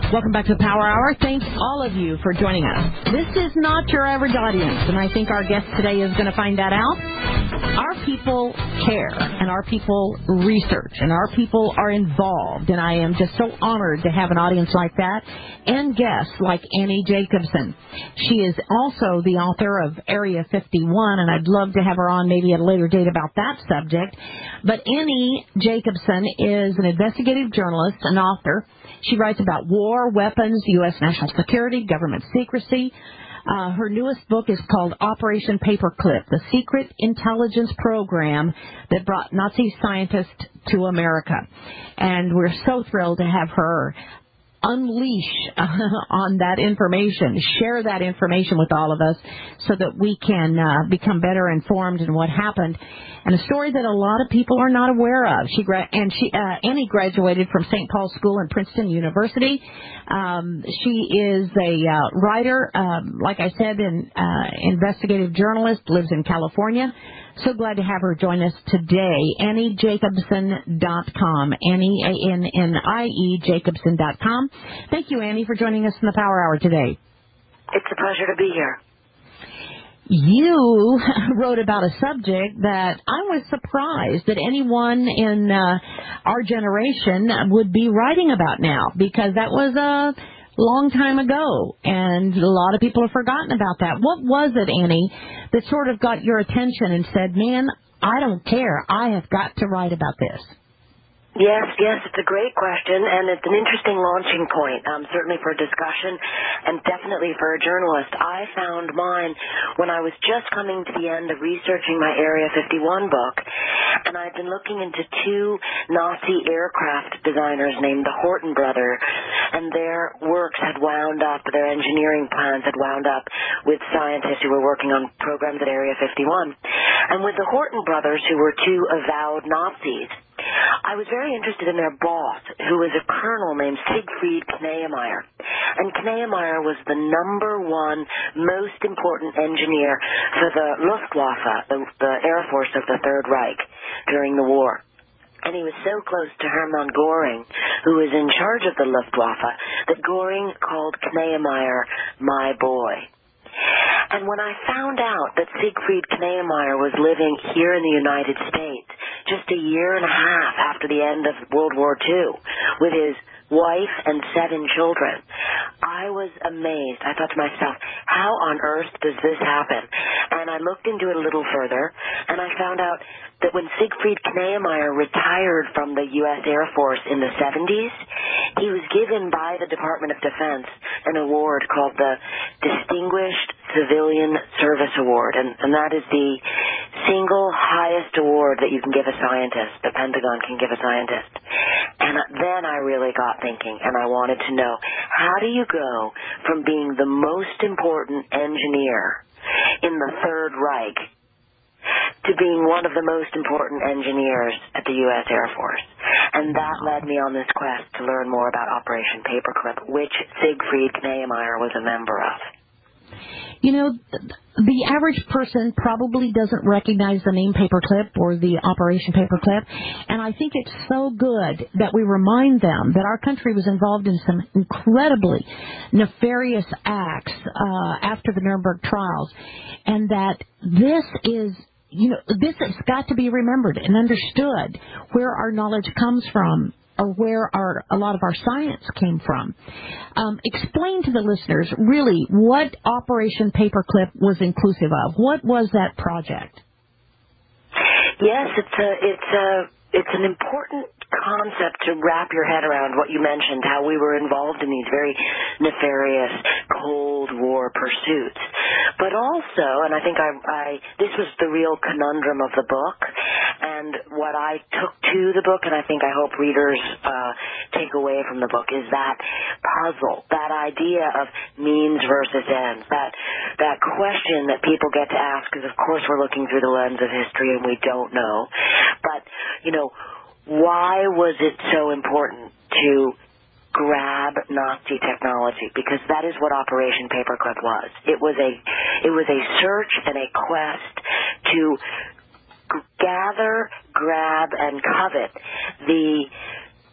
Welcome back to the Power Hour. Thanks all of you for joining us. This is not your average audience, and I think our guest today is going to find that out. Our people care, and our people research, and our people are involved, and I am just so honored to have an audience like that and guests like Annie Jacobsen. She is also the author of Area 51, and I'd love to have her on maybe at a later date about that subject. But Annie Jacobsen is an investigative journalist, an author. She writes about war, weapons, U.S. national security, government secrecy. Her newest book is called Operation Paperclip, the secret intelligence program that brought Nazi scientists to America. And we're so thrilled to have her unleash on that information, share that information with all of us so that we can become better informed in what happened. And a story that a lot of people are not aware of. Annie graduated from St. Paul's School and Princeton University. She is a writer, like I said, an investigative journalist, lives in California. So glad to have her join us today. AnnieJacobsen.com. Annie, ANNIE, Jacobsen.com. Thank you, Annie, for joining us in the Power Hour today. It's a pleasure to be here. You wrote about a subject that I was surprised that anyone in our generation would be writing about now, because that was a long time ago, and a lot of people have forgotten about that. What was it, Annie, that sort of got your attention and said, man, I don't care, I have got to write about this? Yes, it's a great question, and it's an interesting launching point, certainly for a discussion and definitely for a journalist. I found mine when I was just coming to the end of researching my Area 51 book, and I'd been looking into two Nazi aircraft designers named the Horten brothers, and their works had wound up, their engineering plans had wound up with scientists who were working on programs at Area 51. And with the Horten brothers, who were two avowed Nazis, I was very interested in their boss, who was a colonel named Siegfried Kneyemeyer. And Kneyemeyer was the number one most important engineer for the Luftwaffe, the Air Force of the Third Reich, during the war. And he was so close to Hermann Göring, who was in charge of the Luftwaffe, that Göring called Kneyemeyer my boy. And when I found out that Siegfried Kneyemeyer was living here in the United States just a year and a half after the end of World War II with his wife and 7 children, I was amazed. I thought to myself, how on earth does this happen? And I looked into it a little further, and I found out that when Siegfried Kneyemeyer retired from the U.S. Air Force in the 70s, he was given by the Department of Defense an award called the Distinguished Civilian Service Award, and that is the single highest award that you can give a scientist, the Pentagon can give a scientist. And then I really got thinking, and I wanted to know, how do you go from being the most important engineer in the Third Reich to being one of the most important engineers at the U.S. Air Force? And that led me on this quest to learn more about Operation Paperclip, which Siegfried Kneyemeyer was a member of. You know, the average person probably doesn't recognize the name Paperclip or the Operation Paperclip, and I think it's so good that we remind them that our country was involved in some incredibly nefarious acts after the Nuremberg trials, and that this is, you know, this has got to be remembered and understood, where our knowledge comes from, or where a lot of our science came from. Explain to the listeners really what Operation Paperclip was inclusive of. What was that project? Yes, it's an important concept to wrap your head around, what you mentioned, how we were involved in these very nefarious Cold War pursuits. But also, and I think this was the real conundrum of the book, and what I took to the book, and I hope readers take away from the book, is that puzzle, that idea of means versus ends, that question that people get to ask, because of course we're looking through the lens of history and we don't know. But, you know, why was it so important to grab Nazi technology? Because that is what Operation Paperclip was. It was a search and a quest to gather, grab, and covet the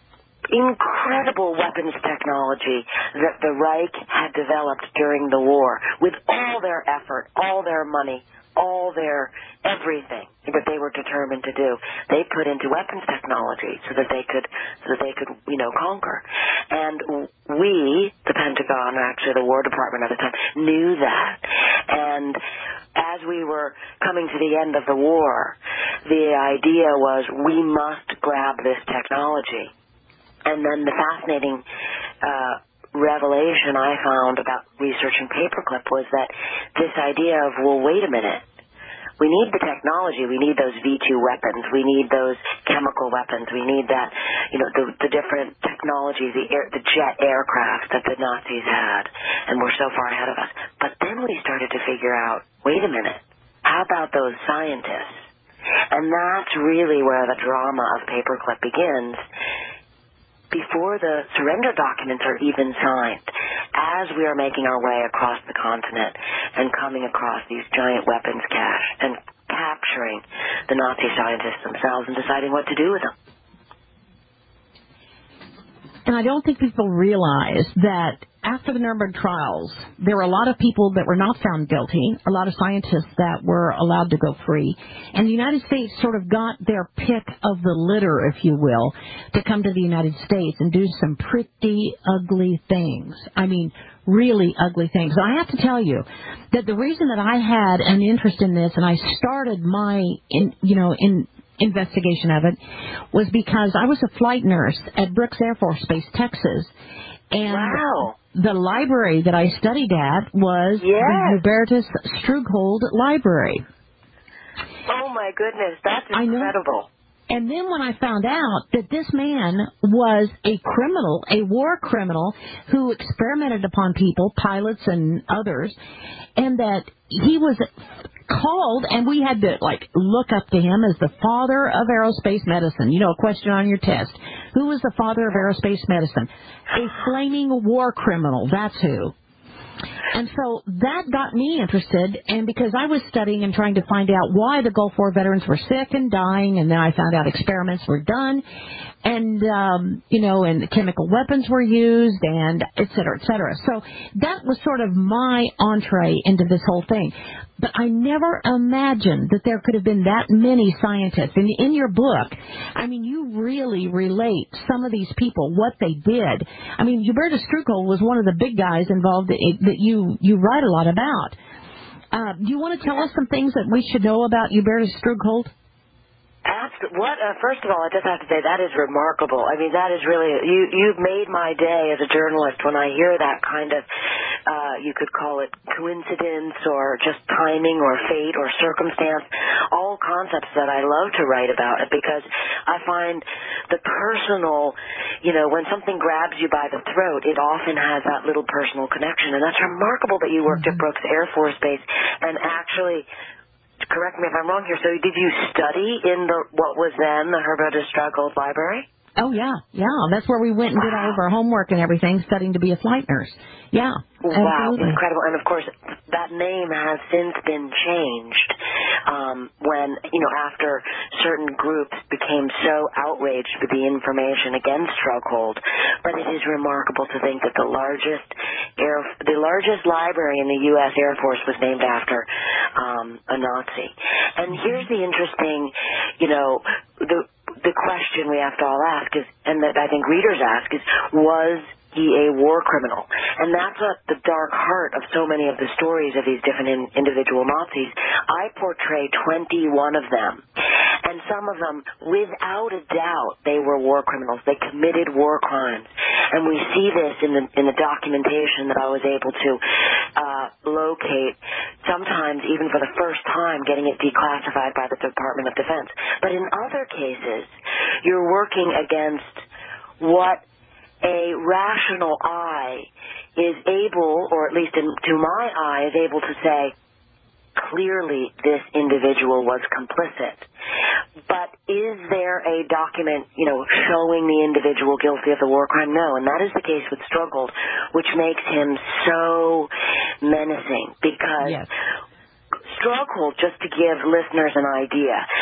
incredible weapons technology that the Reich had developed during the war with all their effort, all their money, all their everything that they were determined to do. They put into weapons technology so that they could conquer. And we, the Pentagon, or actually the War Department at the time, knew that. And as we were coming to the end of the war, the idea was we must grab this technology. And then the fascinating revelation I found about researching Paperclip was that this idea of, well, wait a minute, we need the technology, we need those V2 weapons, we need those chemical weapons, we need that, the different technologies, the jet aircraft that the Nazis had, and we're so far ahead of us. But then we started to figure out, wait a minute, how about those scientists? And that's really where the drama of Paperclip begins. Before the surrender documents are even signed, as we are making our way across the continent and coming across these giant weapons cache and capturing the Nazi scientists themselves and deciding what to do with them. And I don't think people realize that after the Nuremberg trials, there were a lot of people that were not found guilty, a lot of scientists that were allowed to go free. And the United States sort of got their pick of the litter, if you will, to come to the United States and do some pretty ugly things. I mean, really ugly things. I have to tell you that the reason that I had an interest in this and I started my, investigation of it was because I was a flight nurse at Brooks Air Force Base, Texas. And wow. The library that I studied at was the Hubertus Strughold Library. Oh, my goodness. That's incredible. And then when I found out that this man was a criminal, a war criminal, who experimented upon people, pilots and others, and that he was called, and we had to, look up to him as the father of aerospace medicine. A question on your test. Who was the father of aerospace medicine? A flaming war criminal. That's who. And so that got me interested, and because I was studying and trying to find out why the Gulf War veterans were sick and dying, and then I found out experiments were done, and, and chemical weapons were used, and et cetera, et cetera. So that was sort of my entree into this whole thing. But I never imagined that there could have been that many scientists. And in your book, I mean, you really relate some of these people, what they did. I mean, Hubertus Strughold was one of the big guys involved that you write a lot about. Do you want to tell us some things that we should know about Hubertus Strughold? First of all, I just have to say that is remarkable. I mean, that is really, you've made my day as a journalist when I hear that kind of, you could call it coincidence or just timing or fate or circumstance, all concepts that I love to write about because I find the personal, when something grabs you by the throat, it often has that little personal connection. And that's remarkable that you worked at Brooks Air Force Base and actually, correct me if I'm wrong here, so did you study in what was then the Hubertus Strughold Library? Oh, yeah. That's where we went and did all of our homework and everything, studying to be a flight nurse. Yeah. Wow, absolutely. incredible. And, of course, that name has since been changed when, after certain groups became so outraged with the information against Strughold. But it is remarkable to think that the largest library in the U.S. Air Force was named after a Nazi. And here's the interesting, the question we have to all ask is, and that I think readers ask is, was he a war criminal? And that's at the dark heart of so many of the stories of these different individual Nazis. I portray 21 of them. And some of them, without a doubt, they were war criminals. They committed war crimes. And we see this in the documentation that I was able to locate, sometimes even for the first time, getting it declassified by the Department of Defense. But in other cases, you're working against what a rational eye is able, or at least to my eye, is able to say, clearly this individual was complicit. But is there a document, showing the individual guilty of the war crime? No, and that is the case with Strughold, which makes him so menacing because Strughold, just to give listeners an idea of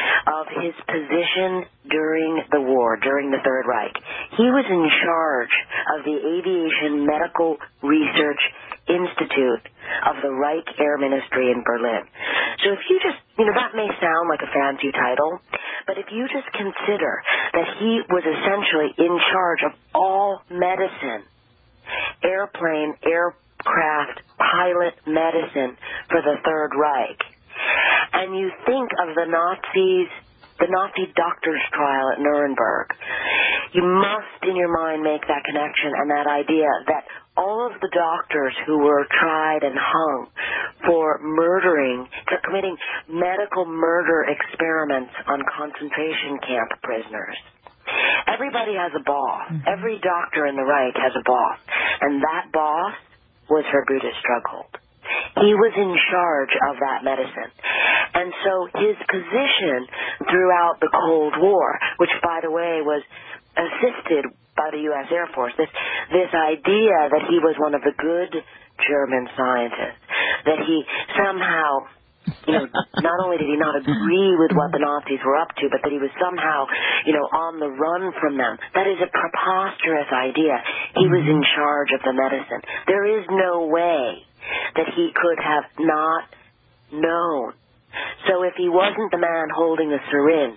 of his position during the war, during the Third Reich. He was in charge of the Aviation Medical Research Institute of the Reich Air Ministry in Berlin. So if you just, that may sound like a fancy title, but if you just consider that he was essentially in charge of all medicine, airplane, aircraft, pilot medicine for the Third Reich, and you think of the Nazi doctor's trial at Nuremberg, you must in your mind make that connection and that idea that all of the doctors who were tried and hung for committing medical murder experiments on concentration camp prisoners. Everybody has a boss. Every doctor in the Reich has a boss. And that boss was Herbutus Strughold. He was in charge of that medicine. And so his position throughout the Cold War, which, by the way, was assisted by the U.S. Air Force, this idea that he was one of the good German scientists, that he somehow, not only did he not agree with what the Nazis were up to, but that he was somehow, on the run from them. That is a preposterous idea. He was in charge of the medicine. There is no way that he could have not known. So if he wasn't the man holding the syringe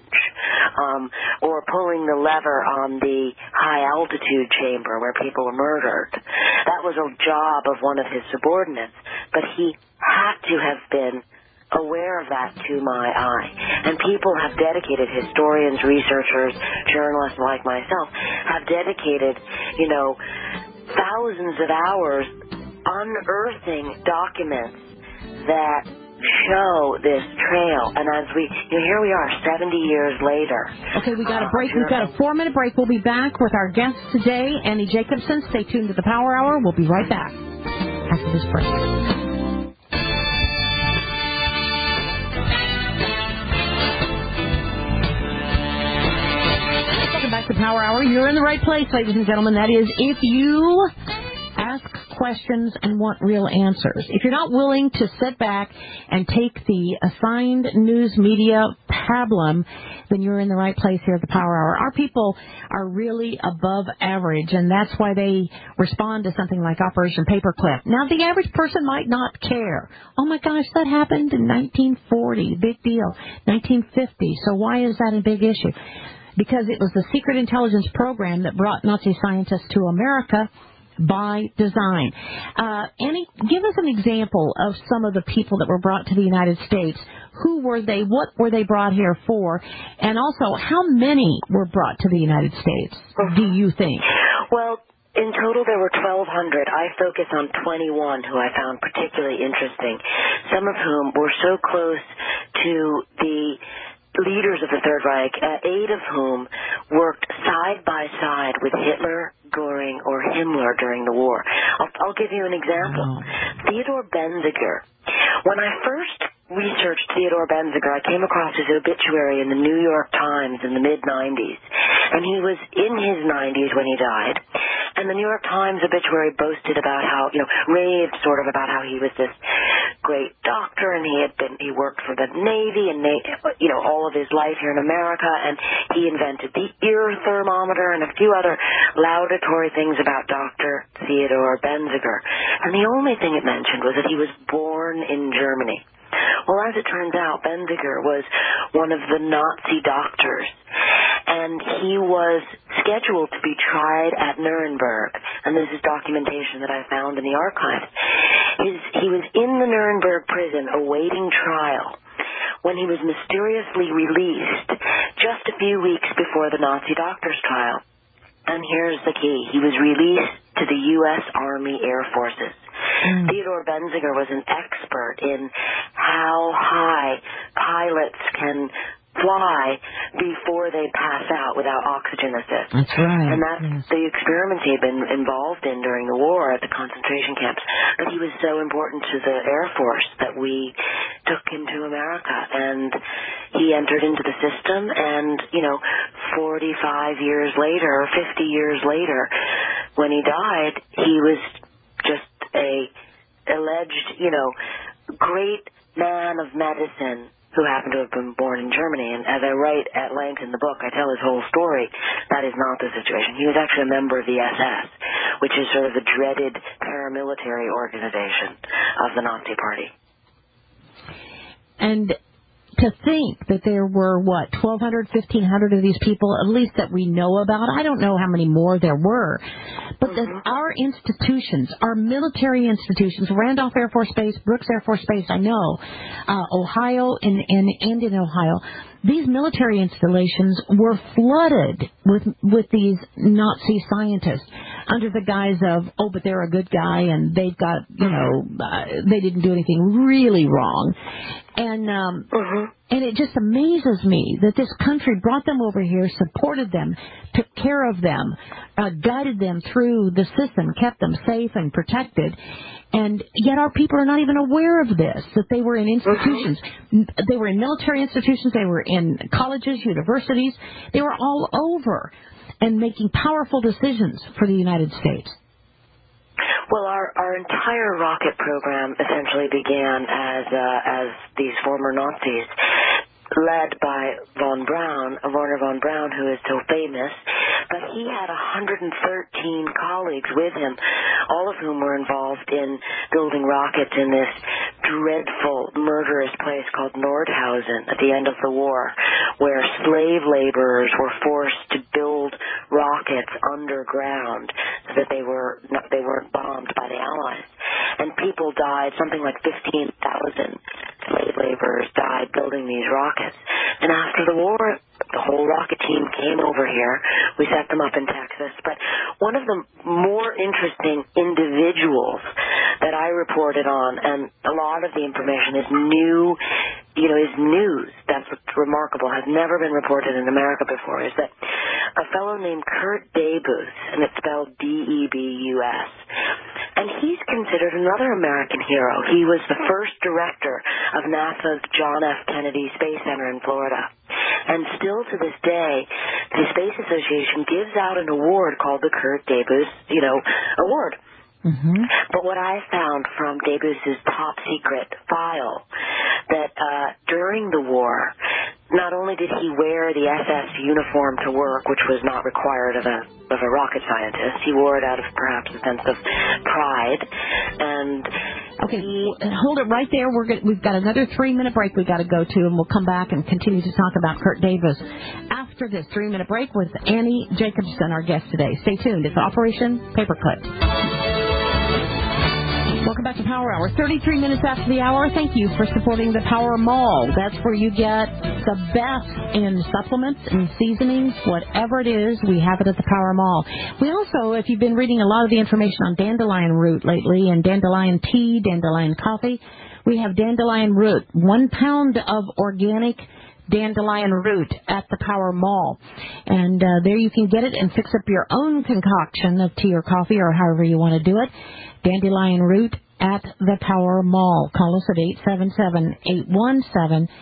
or pulling the lever on the high-altitude chamber where people were murdered, that was a job of one of his subordinates. But he had to have been aware of that to my eye. And people have dedicated, historians, researchers, journalists like myself, have dedicated, thousands of hours unearthing documents that show this trail. And as here we are 70 years later. Okay, we got a break. We've got a 4-minute break. We'll be back with our guest today, Annie Jacobsen. Stay tuned to the Power Hour. We'll be right back after this break. Welcome back to Power Hour. You're in the right place, ladies and gentlemen. That is, if you ask questions and want real answers. If you're not willing to sit back and take the assigned news media pablum, then you're in the right place here at the Power Hour. Our people are really above average, and that's why they respond to something like Operation Paperclip. Now, the average person might not care. Oh, my gosh, that happened in 1940. Big deal. 1950. So why is that a big issue? Because it was the secret intelligence program that brought Nazi scientists to America by design. Annie, give us an example of some of the people that were brought to the United States. Who were they? What were they brought here for? And also, how many were brought to the United States, do you think? Well, in total, there were 1,200. I focus on 21 who I found particularly interesting, some of whom were so close to the leaders of the Third Reich, 8 of whom worked side by side with Hitler, Goering, or Himmler during the war. I'll give you an example. Theodor Benziger. When I first researched Theodor Benziger, I came across his obituary in the New York Times in the mid-'90s. And he was in his 90s when he died. And the New York Times obituary boasted about how, raved sort of about how he was this great doctor, and he worked for the Navy and, all of his life here in America, and he invented the ear thermometer and a few other laudatory things about Dr. Theodor Benziger. And the only thing it mentioned was that he was born in Germany. Well, as it turns out, Benziger was one of the Nazi doctors, and he was scheduled to be tried at Nuremberg, and this is documentation that I found in the archives. He was in the Nuremberg prison awaiting trial when he was mysteriously released just a few weeks before the Nazi doctor's trial. And here's the key. He was released to the U.S. Army Air Forces. Theodor Benziger was an expert in how high pilots can fly before they pass out without oxygen assist. That's right. And that's the experiments he had been involved in during the war at the concentration camps. But he was so important to the Air Force that we took him to America, and he entered into the system, and 45 years later, 50 years later, when he died, he was just a alleged, great man of medicine who happened to have been born in Germany. And as I write at length in the book, I tell his whole story. That is not the situation. He was actually a member of the SS, which is sort of the dreaded paramilitary organization of the Nazi Party. And to think that there were, 1,200, 1,500 of these people, at least that we know about. I don't know how many more there were. But that our institutions, our military institutions, Randolph Air Force Base, Brooks Air Force Base, I know, Ohio and in Ohio, these military installations were flooded with these Nazi scientists under the guise of, but they're a good guy and they've got, they didn't do anything really wrong. And it just amazes me that this country brought them over here, supported them, took care of them, guided them through the system, kept them safe and protected. And yet our people are not even aware of this, that they were in institutions. They were in military institutions. They were in colleges, universities. They were all over and making powerful decisions for the United States. Well, our entire rocket program essentially began as these former Nazis, led by Wernher von Braun, who is so famous. But he had 113 colleagues with him, all of whom were involved in building rockets in this dreadful, murderous place called Nordhausen at the end of the war, where slave laborers were forced to build rockets underground so that they weren't bombed by the Allies. And people died, something like 15,000 slave laborers died building these rockets. And after the war, the whole rocket team came over here. We set them up in Texas. But one of the more interesting individuals that I reported on, and a lot of the information is new, is news. That's what's remarkable, has never been reported in America before, is that a fellow named Kurt Debus, and it's spelled D-E-B-U-S, and he's considered another American hero. He was the first director of NASA's John F. Kennedy Space Center in Florida. And still to this day, the Space Association gives out an award called the Kurt Debus, award. But what I found from Debus's top secret file, that during the war, not only did he wear the SS uniform to work, which was not required of a rocket scientist, he wore it out of perhaps a sense of pride. And hold it right there. We've got another 3-minute break we've got to go to, and we'll come back and continue to talk about Kurt Debus after this 3-minute break with Annie Jacobson, our guest today. Stay tuned. It's Operation Paperclip. Welcome back to Power Hour. 33 minutes after the hour. Thank you for supporting the Power Mall. That's where you get the best in supplements and seasonings, whatever it is, we have it at the Power Mall. We also, if you've been reading a lot of the information on dandelion root lately and dandelion tea, dandelion coffee, we have dandelion root, 1 pound of organic dandelion root at the Power Mall. And there you can get it and fix up your own concoction of tea or coffee or however you want to do it. Dandelion root at the Power Mall. Call us at 877-817-9829,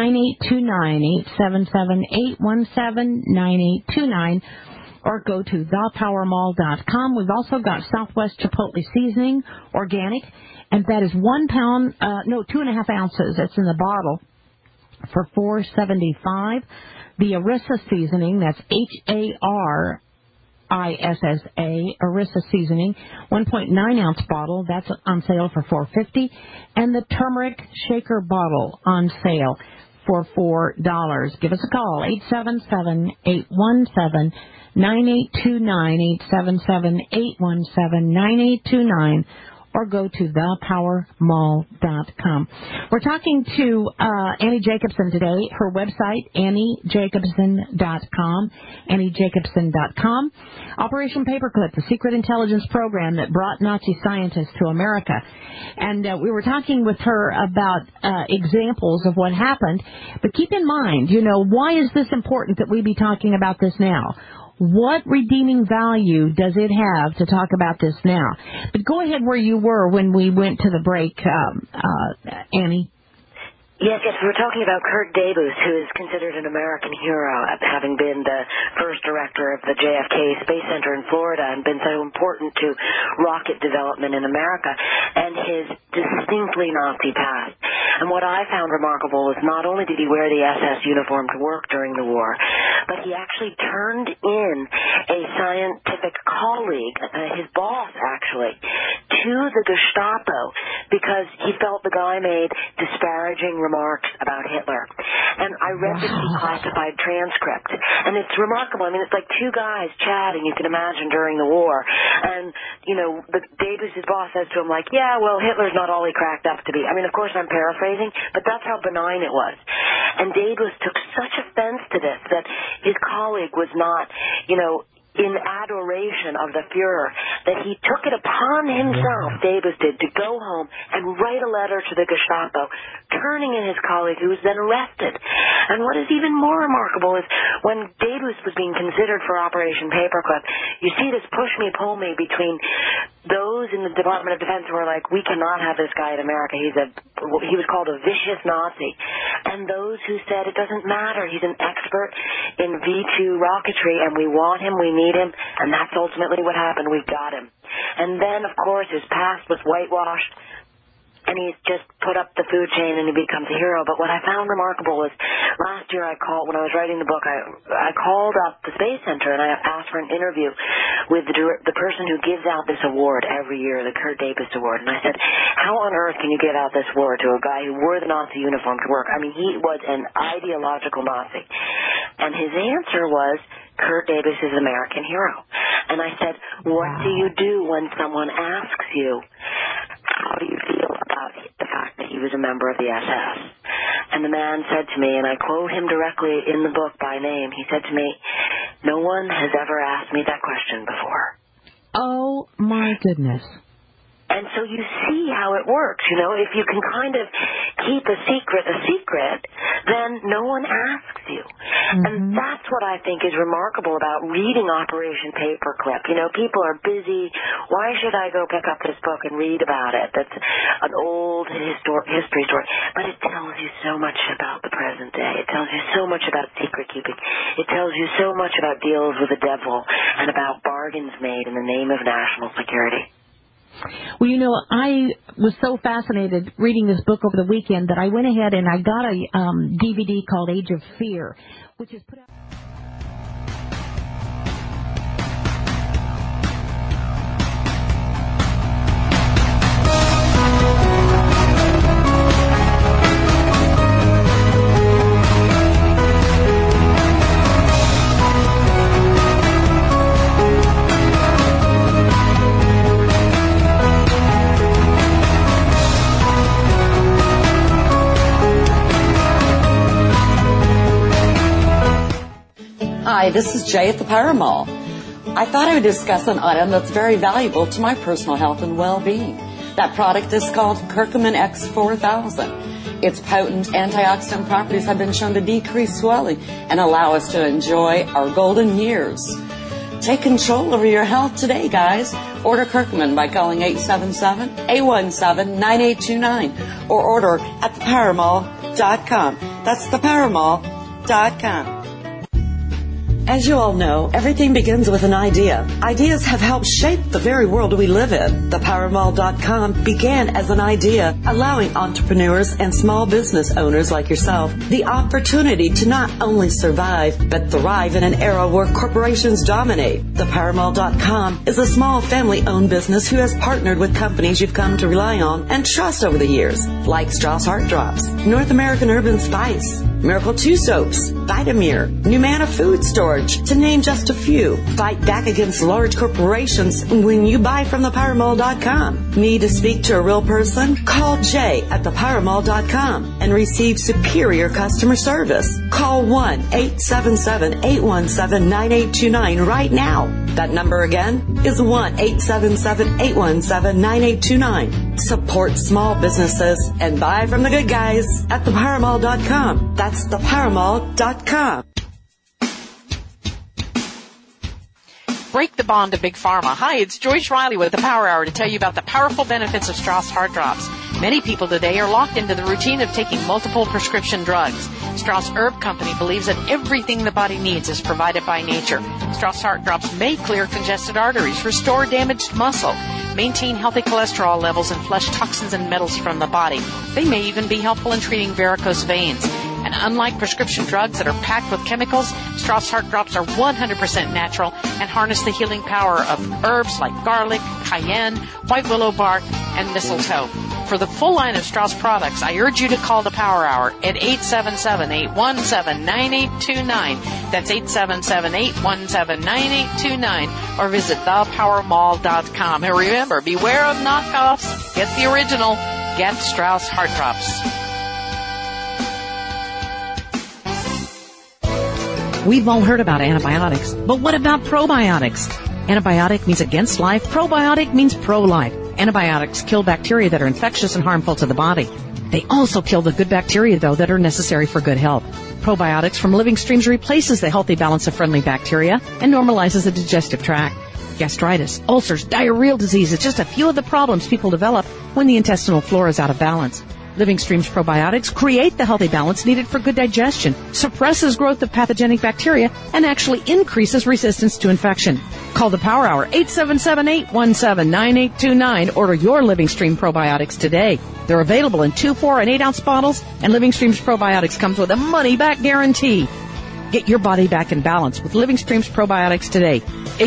877-817-9829, or go to thepowermall.com. We've also got Southwest Chipotle Seasoning, organic, and that is 1 pound, 2.5 ounces. It's in the bottle for $4.75. The Arissa Seasoning, that's HARISSA, Arissa Seasoning, 1.9 ounce bottle, that's on sale for $4.50, and the Turmeric Shaker bottle on sale for $4. Give us a call, 877-817-9829, 877-817-9829, or go to thepowermall.com. We're talking to Annie Jacobson today. Her website, AnnieJacobson.com, AnnieJacobson.com. Operation Paperclip, the secret intelligence program that brought Nazi scientists to America. And we were talking with her about examples of what happened. But keep in mind, why is this important that we be talking about this now? What redeeming value does it have to talk about this now? But go ahead where you were when we went to the break, Annie. Yes, we're talking about Kurt Debus, who is considered an American hero, having been the first director of the JFK Space Center in Florida and been so important to rocket development in America, and his distinctly Nazi past. And what I found remarkable was not only did he wear the SS uniform to work during the war, but he actually turned in a scientific colleague, his boss actually, to the Gestapo because he felt the guy made disparaging remarks about Hitler. And I read the declassified transcript, and it's remarkable. I mean, it's like two guys chatting, you can imagine, during the war. And, Debus' boss says to him, like, yeah, well, Hitler's not all he cracked up to be. I mean, of course, I'm paraphrasing, but that's how benign it was. And Debus took such offense to this that his colleague was not, in adoration of the Fuhrer, that he took it upon himself, Debus did, to go home and write a letter to the Gestapo, turning in his colleague, who was then arrested. And what is even more remarkable is when Debus was being considered for Operation Paperclip, you see this push-me, pull-me between those in the Department of Defense who are like, we cannot have this guy in America. He was called a vicious Nazi. And those who said it doesn't matter. He's an expert in V-2 rocketry, and we want him, we need him, and that's ultimately what happened. We got him. And then, of course, his past was whitewashed, and he's just put up the food chain and he becomes a hero. But what I found remarkable was last year when I was writing the book, I called up the Space Center and I asked for an interview with the person who gives out this award every year, the Kurt Debus Award. And I said, how on earth can you give out this award to a guy who wore the Nazi uniform to work? I mean, he was an ideological Nazi. And his answer was, Kurt Debus is an American hero. And I said, what do you do when someone asks you, how do you feel about the fact that he was a member of the SS? And the man said to me, and I quote him directly in the book by name, he said to me, no one has ever asked me that question before. Oh, my goodness. And so you see how it works, if you can kind of keep a secret, then no one asks you. Mm-hmm. And that's what I think is remarkable about reading Operation Paperclip. People are busy. Why should I go pick up this book and read about it? That's an old history story. But it tells you so much about the present day. It tells you so much about secret keeping. It tells you so much about deals with the devil and about bargains made in the name of national security. Well, I was so fascinated reading this book over the weekend that I went ahead and I got a DVD called Age of Fear, which is put out... Hi, this is Jay at the Power Mall. I thought I would discuss an item that's very valuable to my personal health and well-being. That product is called Curcumin X4000. Its potent antioxidant properties have been shown to decrease swelling and allow us to enjoy our golden years. Take control over your health today, guys. Order Curcumin by calling 877-817-9829 or order at thepowermall.com. That's thepowermall.com. As you all know, everything begins with an idea. Ideas have helped shape the very world we live in. ThePowerMall.com began as an idea, allowing entrepreneurs and small business owners like yourself the opportunity to not only survive, but thrive in an era where corporations dominate. ThePowerMall.com is a small family-owned business who has partnered with companies you've come to rely on and trust over the years, like Strauss Heart Drops, North American Urban Spice, Miracle 2 Soaps, Vitamir, Numana Food Storage, to name just a few. Fight back against large corporations when you buy from thepowermall.com. Need to speak to a real person? Call Jay at thepowermall.com and receive superior customer service. Call 1-877-817-9829 right now. That number again is 1-877-817-9829. Support small businesses and buy from the good guys at thepowermall.com. That's thepowermall.com. Break the bond of Big Pharma. Hi, it's Joyce Riley with the Power Hour to tell you about the powerful benefits of Strauss Heart Drops. Many people today are locked into the routine of taking multiple prescription drugs. Strauss Herb Company believes that everything the body needs is provided by nature. Strauss Heart Drops may clear congested arteries, restore damaged muscle, maintain healthy cholesterol levels, and flush toxins and metals from the body. They may even be helpful in treating varicose veins. And unlike prescription drugs that are packed with chemicals, Strauss Heart Drops are 100% natural and harness the healing power of herbs like garlic, cayenne, white willow bark, and mistletoe. For the full line of Strauss products, I urge you to call the Power Hour at 877-817-9829. That's 877-817-9829. Or visit thepowermall.com. And remember, beware of knockoffs. Get the original. Get Strauss Heart Drops. We've all heard about antibiotics, but what about probiotics? Antibiotic means against life. Probiotic means pro-life. Antibiotics kill bacteria that are infectious and harmful to the body. They also kill the good bacteria, though, that are necessary for good health. Probiotics from Living Streams replaces the healthy balance of friendly bacteria and normalizes the digestive tract. Gastritis, ulcers, diarrheal diseases, just a few of the problems people develop when the intestinal flora is out of balance. Living Streams probiotics create the healthy balance needed for good digestion, suppresses growth of pathogenic bacteria, and actually increases resistance to infection. Call the Power Hour, 877-817-9829. Order your Living Stream probiotics today. They're available in 2, 4, and 8-ounce bottles, and Living Streams probiotics comes with a money-back guarantee. Get your body back in balance with Living Streams probiotics today.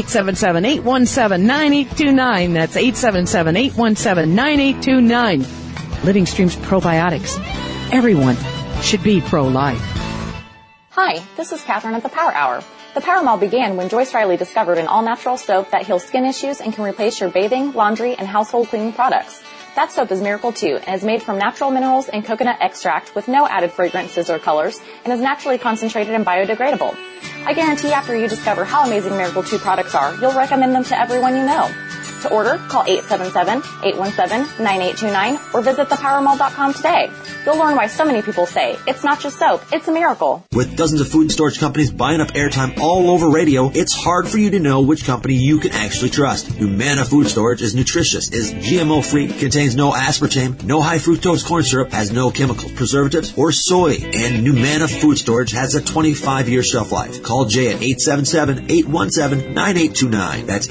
877-817-9829. That's 877-817-9829. Living Streams probiotics. Everyone should be pro-life. Hi, this is Catherine at the Power Hour. The Power Mall began when Joyce Riley discovered an all-natural soap that heals skin issues and can replace your bathing, laundry, and household cleaning products. That soap is Miracle 2 and is made from natural minerals and coconut extract with no added fragrances or colors and is naturally concentrated and biodegradable. I guarantee after you discover how amazing Miracle 2 products are, you'll recommend them to everyone you know. To order, call 877-817-9829 or visit thepowermall.com today. You'll learn why so many people say, it's not just soap, it's a miracle. With dozens of food storage companies buying up airtime all over radio, it's hard for you to know which company you can actually trust. Humana Food Storage is nutritious, is GMO-free, contains no aspartame, no high fructose corn syrup, has no chemicals, preservatives, or soy. And Humana Food Storage has a 25-year shelf life. Call Jay at 877-817-9829. That's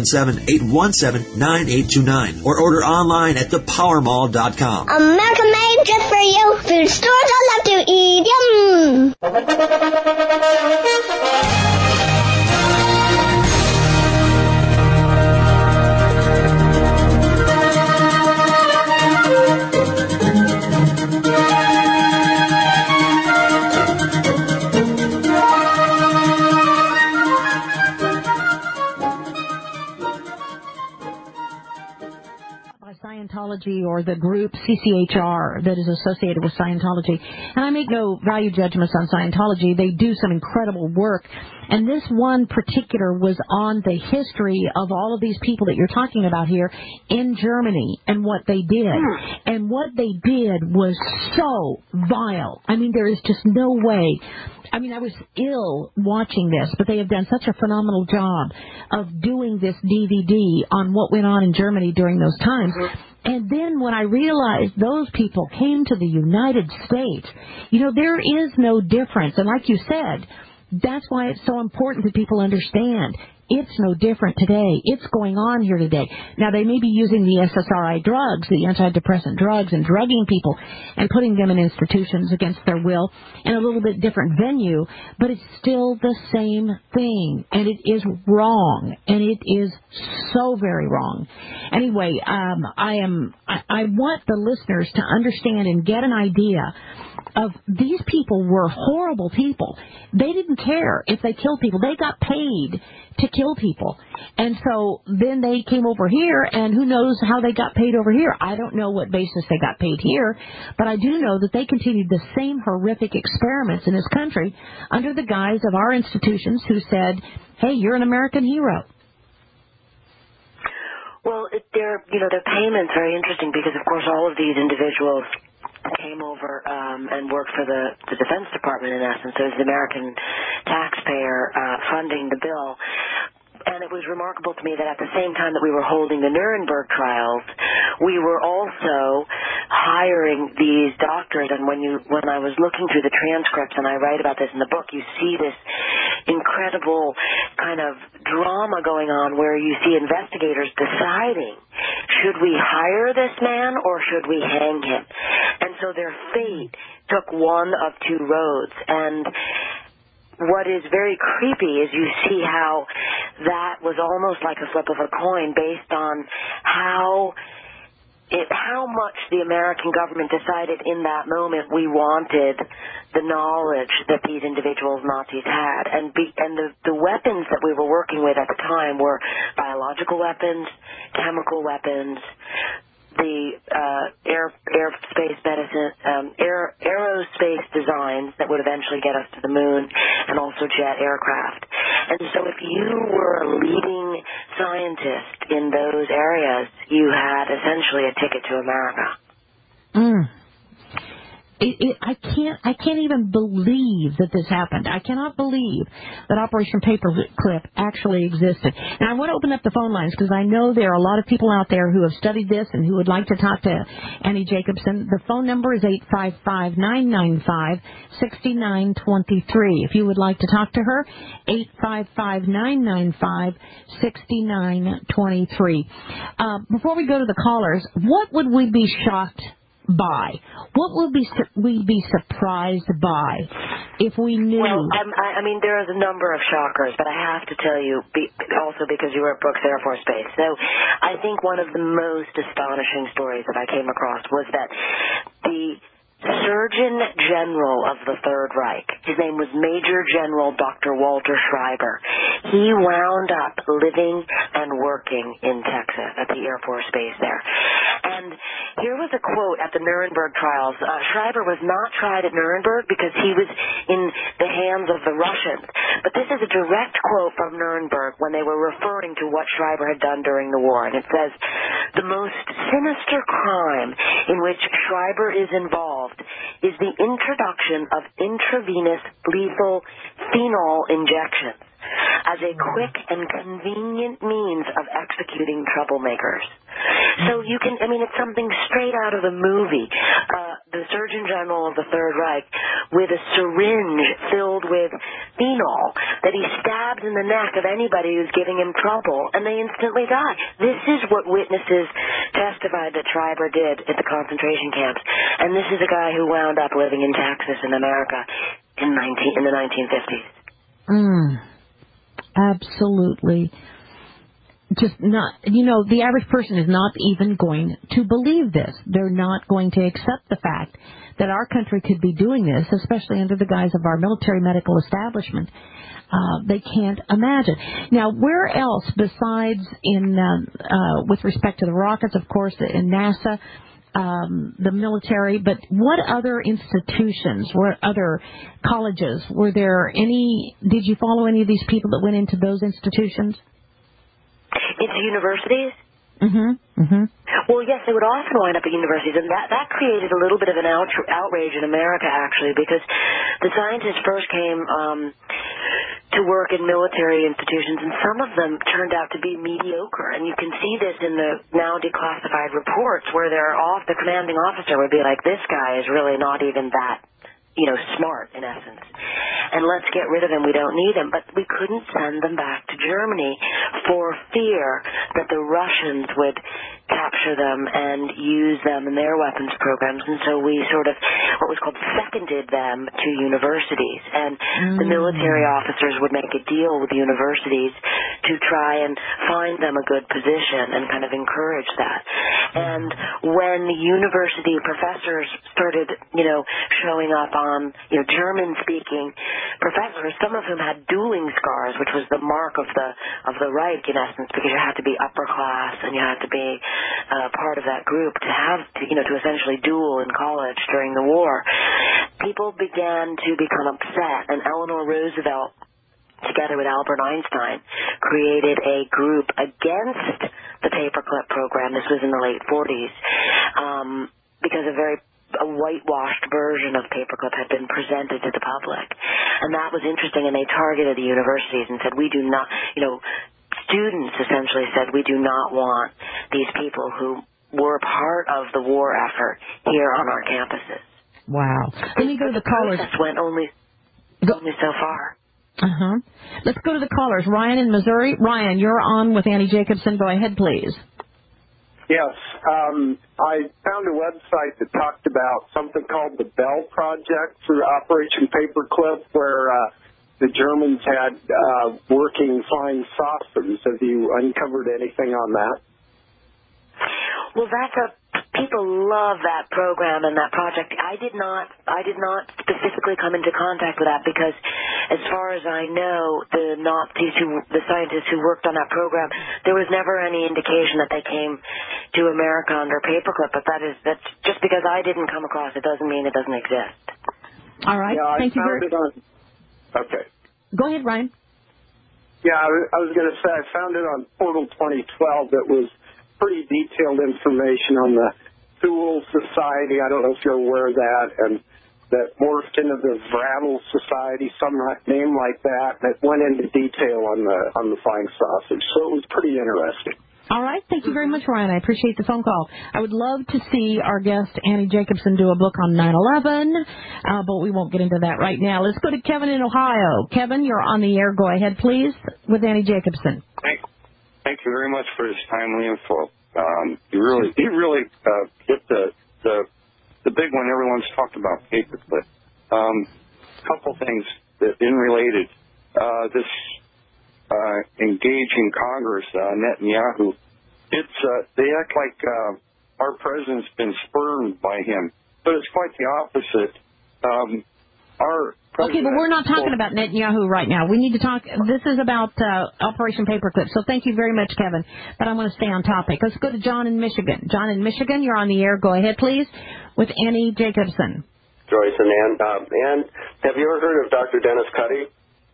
877-817-9829. Or order online at thepowermall.com. America made just for you. Food stores I love to eat. Yum! Scientology or the group CCHR that is associated with Scientology. And I make no value judgments on Scientology. They do some incredible work. And this one particular was on the history of all of these people that you're talking about here in Germany and what they did. And what they did was so vile. I mean, there is just no way. I mean, I was ill watching this, but they have done such a phenomenal job of doing this DVD on what went on in Germany during those times. And then when I realized those people came to the United States, you know, there is no difference. And like you said, that's why it's so important that people understand. It's no different today. It's going on here today. Now, they may be using the SSRI drugs, the antidepressant drugs, and drugging people and putting them in institutions against their will in a little bit different venue, but it's still the same thing, and it is wrong, and it is so very wrong. Anyway, I want the listeners to understand and get an idea of these people were horrible people. They didn't care if they killed people. They got paid to kill people. And so then they came over here, and who knows how they got paid over here. I don't know what basis they got paid here, but I do know that they continued the same horrific experiments in this country under the guise of our institutions who said, hey, you're an American hero. Well, their payments are very interesting because, of course, all of these individuals came over and worked for the Defense Department, in essence. So it was the American taxpayer funding the bill. And it was remarkable to me that at the same time that we were holding the Nuremberg trials, we were also hiring these doctors, and when I was looking through the transcripts, and I write about this in the book, you see this incredible kind of drama going on where you see investigators deciding, should we hire this man or should we hang him? And so their fate took one of two roads. And what is very creepy is you see how that was almost like a flip of a coin based on how much the American government decided in that moment we wanted the knowledge that these individuals, Nazis, had. And the weapons that we were working with at the time were biological weapons, chemical weapons, the aerospace designs that would eventually get us to the moon, and also jet aircraft. And so if you were a leading scientist in those areas, you had essentially a ticket to America. I can't even believe that this happened. I cannot believe that Operation Paperclip actually existed. And I want to open up the phone lines because I know there are a lot of people out there who have studied this and who would like to talk to Annie Jacobsen. The phone number is 855-995-6923. If you would like to talk to her, 855-995-6923. Before we go to the callers, what would we be shocked by? What would we be surprised by if we knew? Well, I mean, there is a number of shockers, but I have to tell you, also because you were at Brooks Air Force Base. So I think one of the most astonishing stories that I came across was that the Surgeon General of the Third Reich, his name was Major General Dr. Walter Schreiber. He wound up living and working in Texas at the Air Force Base there. And here was a quote at the Nuremberg trials. Schreiber was not tried at Nuremberg because he was in the hands of the Russians. But this is a direct quote from Nuremberg when they were referring to what Schreiber had done during the war. And it says, "The most sinister crime in which Schreiber is involved is the introduction of intravenous lethal phenol injections as a quick and convenient means of executing troublemakers." So you can, I mean, it's something straight out of a movie. The Surgeon General of the Third Reich with a syringe filled with phenol that he stabs in the neck of anybody who's giving him trouble, and they instantly die. This is what witnesses testified that Schreiber did at the concentration camps. And this is a guy who wound up living in Texas in America in the 1950s. Absolutely. Just not, the average person is not even going to believe this. They're not going to accept the fact that our country could be doing this, especially under the guise of our military medical establishment. They can't imagine. Now, where else besides with respect to the rockets, of course, in NASA, the military, but what other institutions, what other colleges, were there any, did you follow any of these people that went into those institutions? Into universities? Mm-hmm. Well, yes, they would often wind up at universities, and that created a little bit of an outrage in America, actually, because the scientists first came to work in military institutions, and some of them turned out to be mediocre. And you can see this in the now declassified reports where the commanding officer would be like, this guy is really not even that, smart, in essence. And let's get rid of him. We don't need him. But we couldn't send them back to Germany for fear that the Russians would capture them and use them in their weapons programs. And so we sort of, what was called, seconded them to universities. And the military officers would make a deal with universities to try and find them a good position and kind of encourage that. And when university professors started, showing up on, German-speaking professors, some of whom had dueling scars, which was the mark of the Reich, in essence, because you had to be upper class and you had to be part of that group to have to essentially duel in college during the war. People began to become upset, and Eleanor Roosevelt, together with Albert Einstein, created a group against the paperclip program. This was in the late 40s, because a whitewashed version of paperclip had been presented to the public. And that was interesting, and they targeted the universities and said, we do not, students essentially said, we do not want these people who were part of the war effort here on our campuses. Wow. Let me go to the callers. Process went only so far. Uh-huh. Let's go to the callers. Ryan in Missouri. Ryan, you're on with Annie Jacobson. Go ahead, please. Yes. I found a website that talked about something called the Bell Project through Operation Paperclip, where the Germans had working flying saucers. Have you uncovered anything on that? Well, people love that program and that project. I did not specifically come into contact with that because, as far as I know, the scientists who worked on that program, there was never any indication that they came to America under Paperclip. But that's just because I didn't come across it doesn't mean it doesn't exist. All right. Yeah, Thank you very much. Okay. Go ahead, Ryan. Yeah, I was going to say I found it on Portal 2012. It was pretty detailed information on the Thule Society. I don't know if you're aware of that, and that morphed into the Vrattle Society, some name like that. That went into detail on the flying sausage, so it was pretty interesting. All right. Thank you very much, Ryan. I appreciate the phone call. I would love to see our guest, Annie Jacobson, do a book on 9/11, but we won't get into that right now. Let's go to Kevin in Ohio. Kevin, you're on the air. Go ahead, please, with Annie Jacobson. Thank you very much for this timely info. You really hit the big one everyone's talked about, Paperclip. Couple things that unrelated. This engaging Congress, Netanyahu, they act like our president's been spurned by him, but it's quite the opposite. Okay, but we're not talking about Netanyahu right now. We need to talk. This is about Operation Paperclip. So thank you very much, Kevin. But I want to stay on topic. Let's go to John in Michigan. John in Michigan, you're on the air. Go ahead, please, with Annie Jacobson. Joyce and Ann. Ann, have you ever heard of Dr. Dennis Cuddy?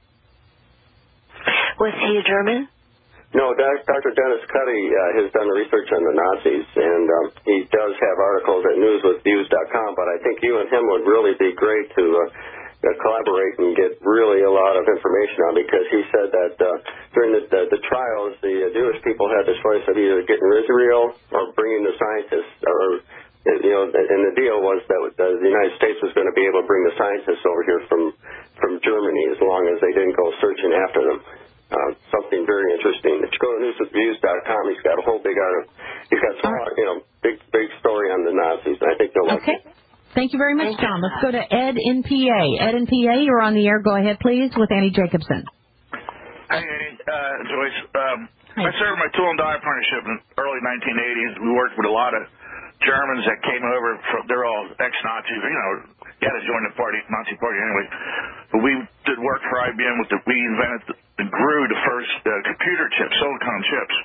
Was he German? No, Dr. Dennis Cuddy has done research on the Nazis, and he does have articles at newswithviews.com, but I think you and him would really be great to collaborate and get really a lot of information on, because he said that during the trials, the Jewish people had the choice of either getting Israel or bringing the scientists, or, and the deal was that the United States was going to be able to bring the scientists over here from Germany as long as they didn't go searching after them. Something very interesting. If you go to newswithviews.com, he's got a whole big article. He's got some, big story on the Nazis, and I think you'll like it. Thank you very much, John. Let's go to Ed in PA. Ed in PA, you're on the air. Go ahead, please, with Annie Jacobson. Hi, Annie. Joyce. I served my tool and die apprenticeship in the early 1980s. We worked with a lot of Germans that came over. They're all ex-Nazis. You had to join the Nazi party anyway. But we did work for IBM. We invented and grew the first computer chips, silicon chips.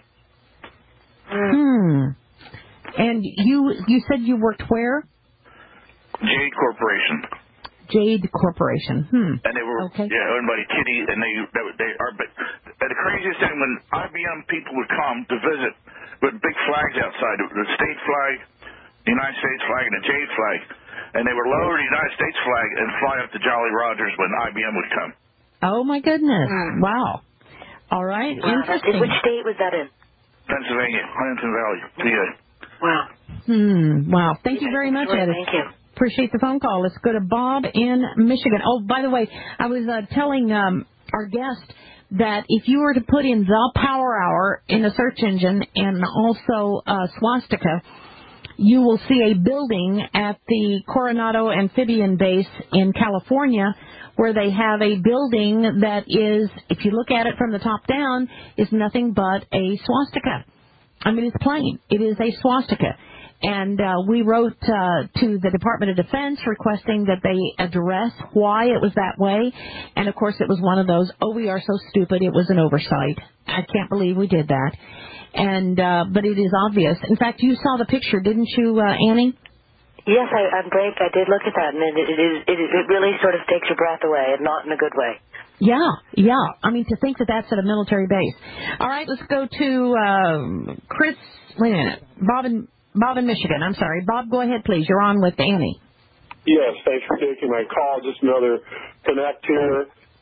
And you said you worked where? Jade Corporation. Jade Corporation. And they were owned by Kitty, and they are. But the craziest thing, when IBM people would come to visit with big flags outside, the state flag, the United States flag, and the Jade flag, and they would lower the United States flag and fly up to Jolly Rogers when IBM would come. Oh my goodness! Wow. All right. Interesting. Which state was that in? Pennsylvania, Huntington Valley, PA. Wow. Wow. Thank you very much, Ed. Thank you. Appreciate the phone call. Let's go to Bob in Michigan. Oh, by the way, I was telling our guest that if you were to put in The Power Hour in the search engine and also swastika, you will see a building at the Coronado Amphibian Base in California where they have a building that is, if you look at it from the top down, is nothing but a swastika. I mean, it's plain. It is a swastika. And we wrote to the Department of Defense requesting that they address why it was that way. And, of course, it was one of those, we are so stupid, it was an oversight. I can't believe we did that. And but it is obvious. In fact, you saw the picture, didn't you, Annie? Yes, I did look at that, and it really sort of takes your breath away, and not in a good way. Yeah. I mean, to think that that's at a military base. All right, let's go to Chris. Wait a minute. Bob in Michigan. I'm sorry. Bob, go ahead, please. You're on with Annie. Yes, thanks for taking my call. Just another connect here.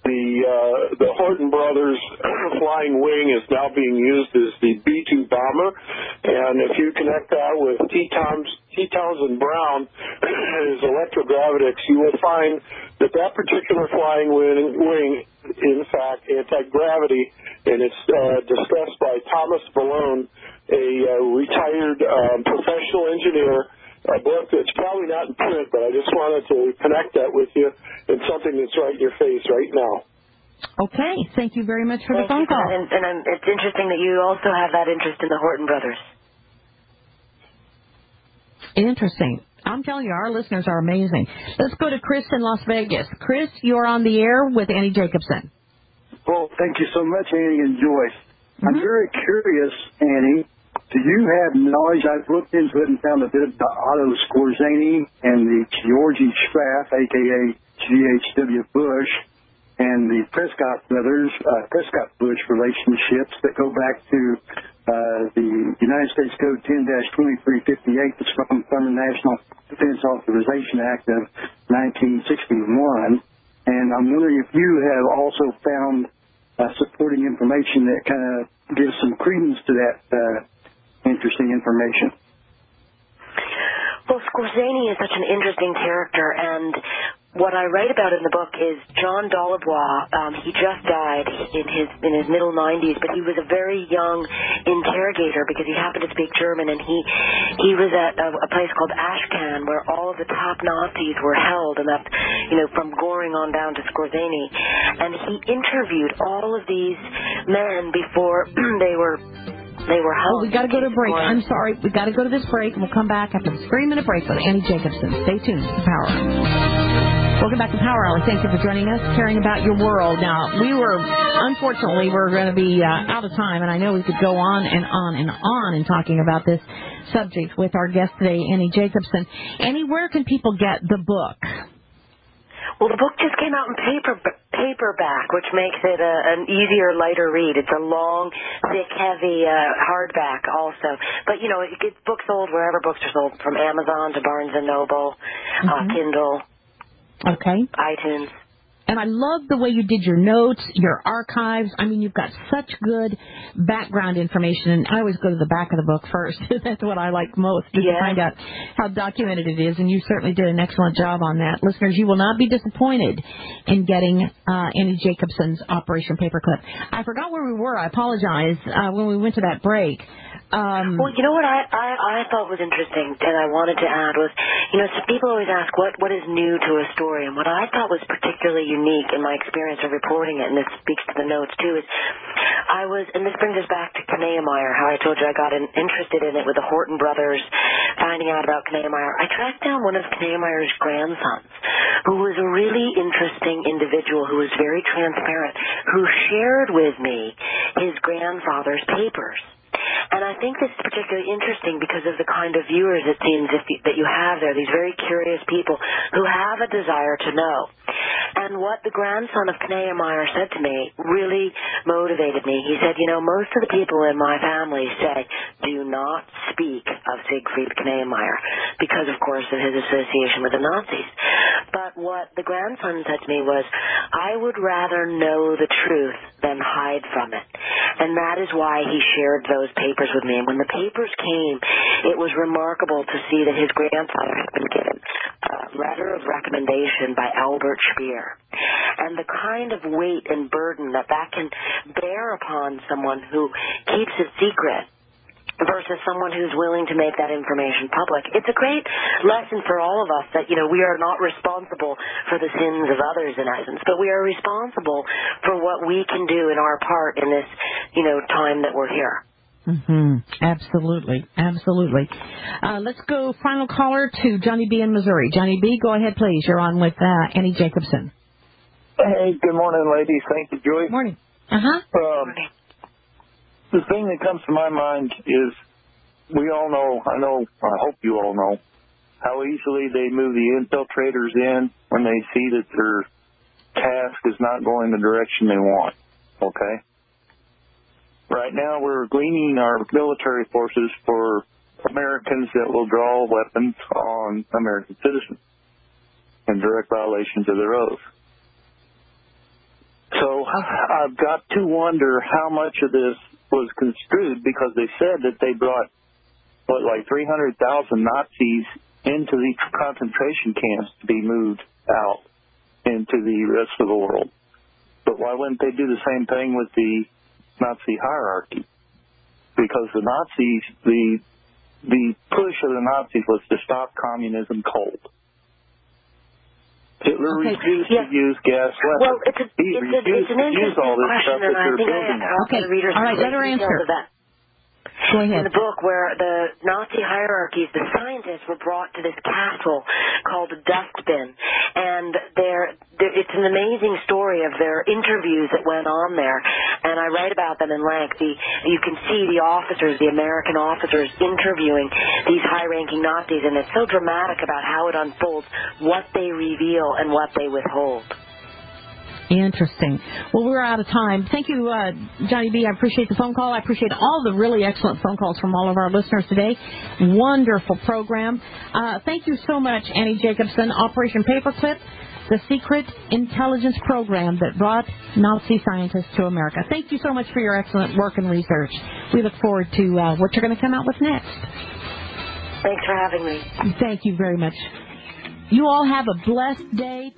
the Horton Brothers flying wing is now being used as the B-2 bomber, and if you connect that with T. Townsend Brown, his electrogravitics, you will find that particular flying wing, in fact, anti-gravity, and it's discussed by Thomas Malone, a retired professional engineer, a book that's probably not in print, but I just wanted to connect that with you and something that's right in your face right now. Okay. Thank you very much for the phone call. And it's interesting that you also have that interest in the Horton Brothers. Interesting. I'm telling you, our listeners are amazing. Let's go to Chris in Las Vegas. Chris, you're on the air with Annie Jacobson. Well, thank you so much, Annie and Joyce. Mm-hmm. I'm very curious, Annie. Do you have knowledge? I've looked into it and found a bit about Otto Skorzeny and the Georgie Straff, a.k.a. G.H.W. Bush, and the Prescott brothers, Prescott-Bush relationships that go back to the United States Code 10-2358, that's from the National Defense Authorization Act of 1961. And I'm wondering if you have also found supporting information that kind of gives some credence to that interesting information. Well, Skorzeny is such an interesting character, and what I write about in the book is John Dolebois. He just died in his middle 90s, but he was a very young interrogator because he happened to speak German, and he was at a place called Ashcan where all of the top Nazis were held, and that, from Goring on down to Skorzeny, and he interviewed all of these men before they were held. Oh, we got to go to break. I'm sorry. We got to go to this break, and we'll come back after the 3-minute break with Annie Jacobson. Stay tuned to the Power Hour. Welcome back to Power Hour. Thank you for joining us, caring about your world. Now, unfortunately, we're going to be out of time, and I know we could go on and on and on in talking about this subject with our guest today, Annie Jacobson. Annie, where can people get the book? Well, the book just came out in paperback, which makes it an easier, lighter read. It's a long, thick, heavy hardback also. But, it gets books sold wherever books are sold, from Amazon to Barnes & Noble, Kindle, iTunes. And I love the way you did your notes, your archives. I mean, you've got such good background information. And I always go to the back of the book first. That's what I like most, to find out how documented it is. And you certainly did an excellent job on that. Listeners, you will not be disappointed in getting Annie Jacobson's Operation Paperclip. I forgot where we were. I apologize when we went to that break. Well, you know what I thought was interesting and I wanted to add was, some people always ask what is new to a story, and what I thought was particularly unique in my experience of reporting it, and this speaks to the notes too, is and this brings us back to Kneemeyer, how I told you I got interested in it with the Horton brothers, finding out about Kneemeyer. I tracked down one of Kneemeyer's grandsons, who was a really interesting individual, who was very transparent, who shared with me his grandfather's papers. And I think this is particularly interesting because of the kind of viewers, it seems, that you have there, these very curious people who have a desire to know. And what the grandson of Kneemeyer said to me really motivated me. He said, most of the people in my family say, do not speak of Siegfried Kneemeyer, because, of course, of his association with the Nazis. But what the grandson said to me was, I would rather know the truth than hide from it. And that is why he shared those papers with me. And when the papers came, it was remarkable to see that his grandfather had been given a letter of recommendation by Albert Speer. And the kind of weight and burden that can bear upon someone who keeps it secret versus someone who's willing to make that information public. It's a great lesson for all of us that, we are not responsible for the sins of others, in essence, but we are responsible for what we can do in our part in this, time that we're here. Absolutely. Let's go final caller to Johnny B. in Missouri. Johnny B., go ahead, please. You're on with Annie Jacobson. Hey, good morning, ladies. Thank you, Joyce. Morning. The thing that comes to my mind is we all know, I hope you all know, how easily they move the infiltrators in when they see that their task is not going the direction they want, okay? Right now we're gleaning our military forces for Americans that will draw weapons on American citizens in direct violations of their oath. So I've got to wonder how much of this was construed, because they said that they brought, like 300,000 Nazis into these concentration camps to be moved out into the rest of the world. But why wouldn't they do the same thing with the Nazi hierarchy? Because the Nazis, the push of the Nazis was to stop communism cold. Hitler refused to use gas weapons. Well, it's an interesting question, and I think I have the readers all right, let her answer. Go ahead. In the book where the Nazi hierarchies, the scientists were brought to this castle called the Dustbin, and it's an amazing story of their interviews that went on there, and I write about them in length. You can see the officers, the American officers, interviewing these high-ranking Nazis, and it's so dramatic about how it unfolds, what they reveal and what they withhold. Interesting. Well, we're out of time. Thank you, Johnny B. I appreciate the phone call. I appreciate all the really excellent phone calls from all of our listeners today. Wonderful program. Thank you so much, Annie Jacobson. Operation Paperclip, the secret intelligence program that brought Nazi scientists to America. Thank you so much for your excellent work and research. We look forward to what you're going to come out with next. Thanks for having me. Thank you very much. You all have a blessed day.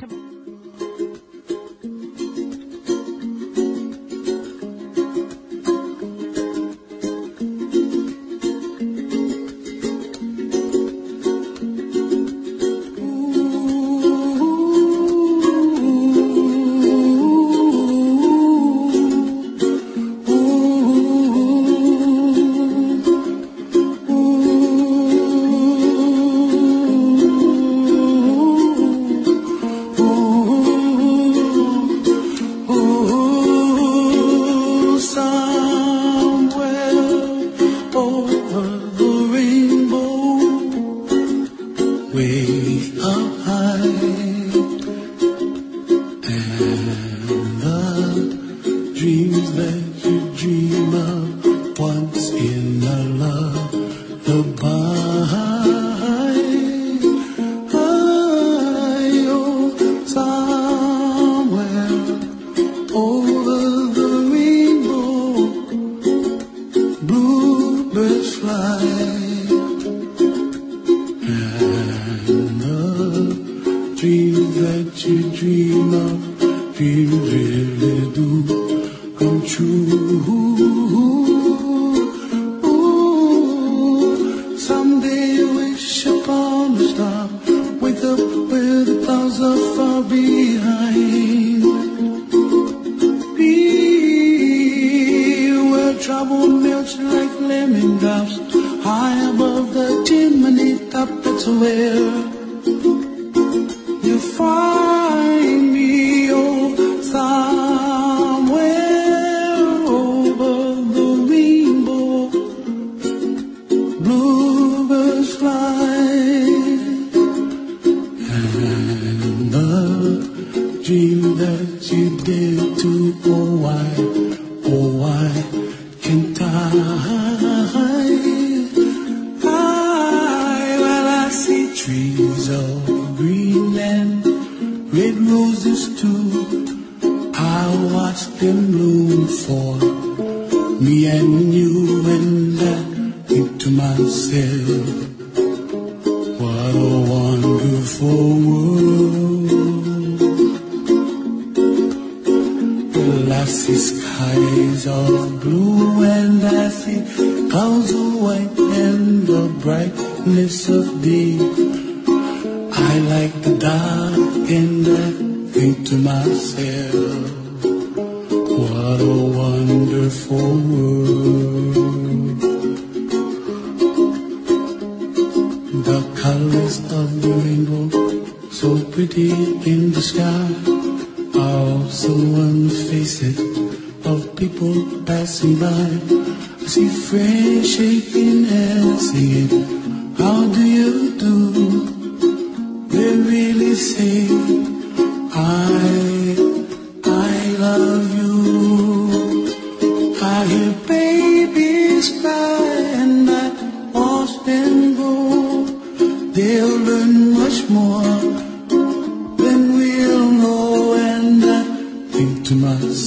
To myself,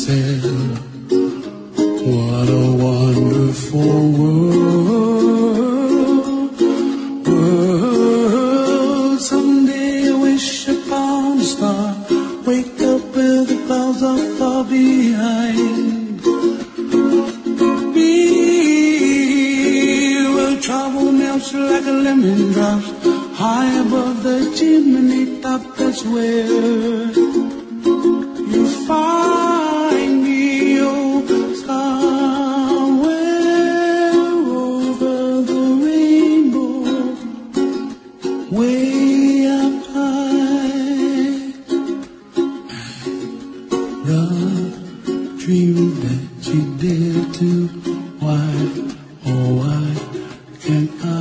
world. Someday I wish upon a star, wake up where the clouds are far behind me, where trouble melts like a lemon drops high above the chimney top. That's where you find me, oh, somewhere over the rainbow, way up high. The dream that you dare to, why, oh why can't I?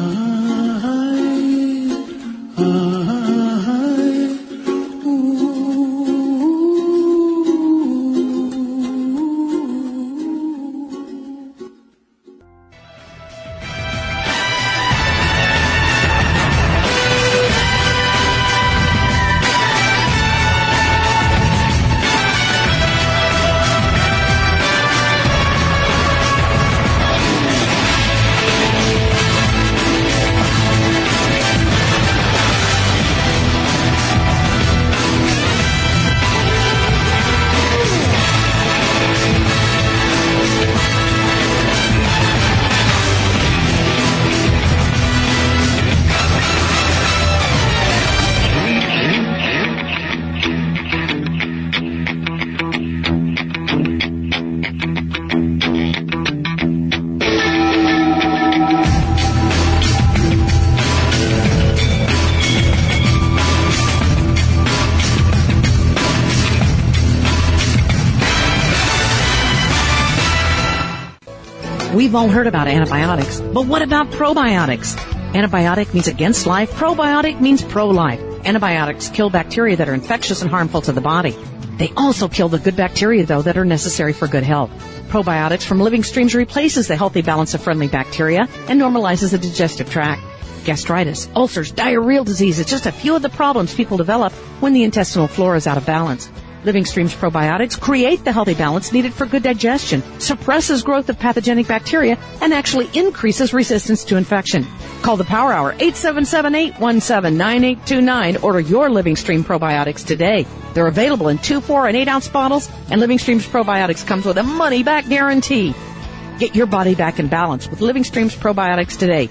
We've all heard about antibiotics, but what about probiotics? Antibiotic means against life. Probiotic means pro-life. Antibiotics kill bacteria that are infectious and harmful to the body. They also kill the good bacteria, though, that are necessary for good health. Probiotics from Living Streams replaces the healthy balance of friendly bacteria and normalizes the digestive tract. Gastritis, ulcers, diarrheal disease is just a few of the problems people develop when the intestinal flora is out of balance. Living Streams probiotics create the healthy balance needed for good digestion, suppresses growth of pathogenic bacteria, and actually increases resistance to infection. Call the Power Hour, 877-817-9829. Order your Living Stream probiotics today. They're available in 2, 4, and 8-ounce bottles, and Living Streams probiotics comes with a money-back guarantee. Get your body back in balance with Living Streams probiotics today.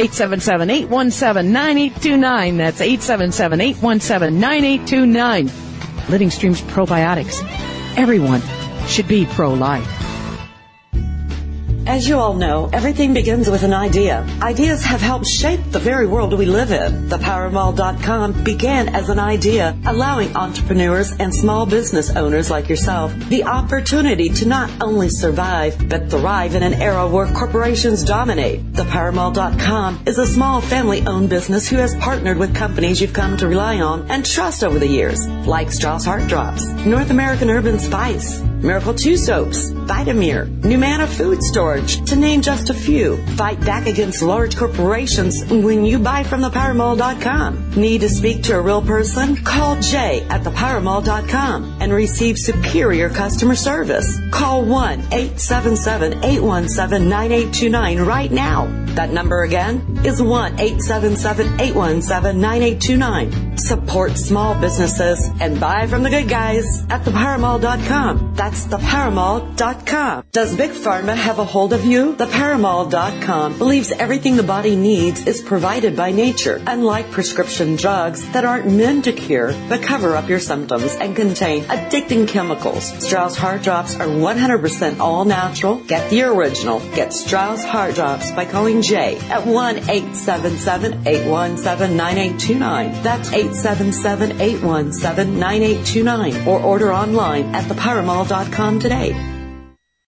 877-817-9829. That's 877-817-9829. Living Streams probiotics. Everyone should be pro-life. As you all know, everything begins with an idea. Ideas have helped shape the very world we live in. ThePowerMall.com began as an idea, allowing entrepreneurs and small business owners like yourself the opportunity to not only survive, but thrive in an era where corporations dominate. ThePowerMall.com is a small family-owned business who has partnered with companies you've come to rely on and trust over the years, like Strauss Heart Drops, North American Herb and Spice, Miracle 2 Soaps, Vitamir, Numana Food Storage, to name just a few. Fight back against large corporations when you buy from ThePowerMall.com. Need to speak to a real person? Call Jay at ThePowerMall.com and receive superior customer service. Call 1-877-817-9829 right now. That number again is 1-877-817-9829. Support small businesses and buy from the good guys at ThePowerMall.com. That's ThePowerMall.com. Does Big Pharma have a hold of you? ThePowerMall.com believes everything the body needs is provided by nature, unlike prescription drugs that aren't meant to cure but cover up your symptoms and contain addicting chemicals. Strauss Heart Drops are 100% all natural. Get the original. Get Strauss Heart Drops by calling Jay at 1-877-817-9829. That's 877-817-9829. Or order online at ThePowerMall.com today.